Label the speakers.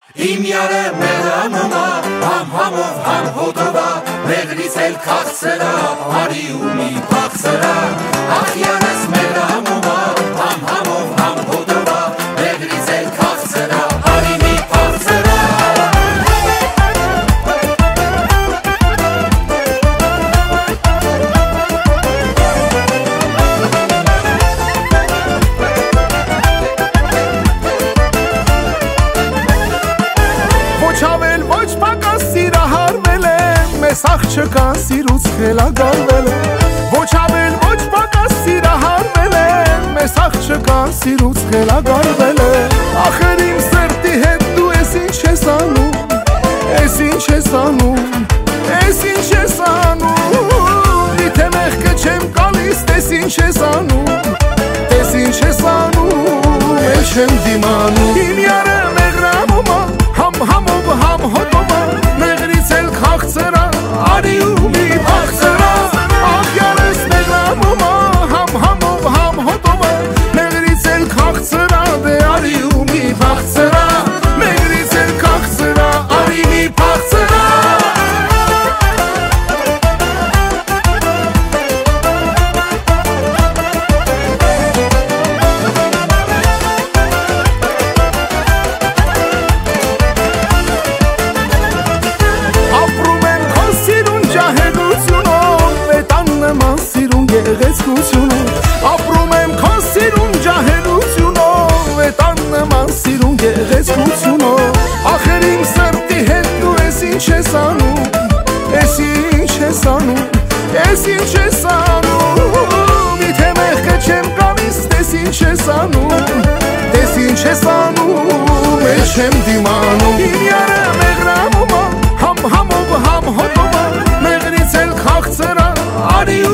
Speaker 1: Իմ յարը մեղրամոմա, համ համով համ հոտովա, մեղրից էլ կաղցրա, արի ու մի պաղցրա, ախ յանս մեղրամոմա, համ համով համ հոտովա, մեղրից էլ կաղցրա, արի մի պաղցրա
Speaker 2: Չավել ոչ պակաս սիրահարվել եմ, մեզ աղջկան սիրուց խելագարվել եմ Ոչ ավել ոչ պակաս սիրահարվել եմ, մեզ աղջկան սիրուց խելագարվել եմ Ախր իմ սրտի հետ դու ես ինչ ես անում, ես ինչ ես անում, ես ինչ ես անում Իթե մեղքը չեմ կալիս, տես ինչ ես անում, տես ինչ ես անում, ես չեմ դիմանում Իմ յարը մեղրամոմա Համով համ հոտովա, մեղրից էլ կաղցրա, արի ու մի պաղցրա Ախ յանս մեղրամոմա, համով համ հոտովա, մեղրից էլ կաղցրա, դե արի ու մի պաղցրա Մեղրից էլ կաղցրա, արի մի պաղցրա Ապրում եմ քո սիրուն ջահելությունով Էդ աննման սիրուն գեղեցկությունով Ախր իմ սրտի հետ դու ես ինչ ես անում Ես ինչ ես անում, ես ինչ ես անում Իթե մեղքը չեմ գալիս, տես ինչ ես անում Տես ինչ ես անում, ես չեմ դիմանում Իմ յարը մեղրամոմա, համով համ հոտովա Մեղրից էլ կաղցրա, արի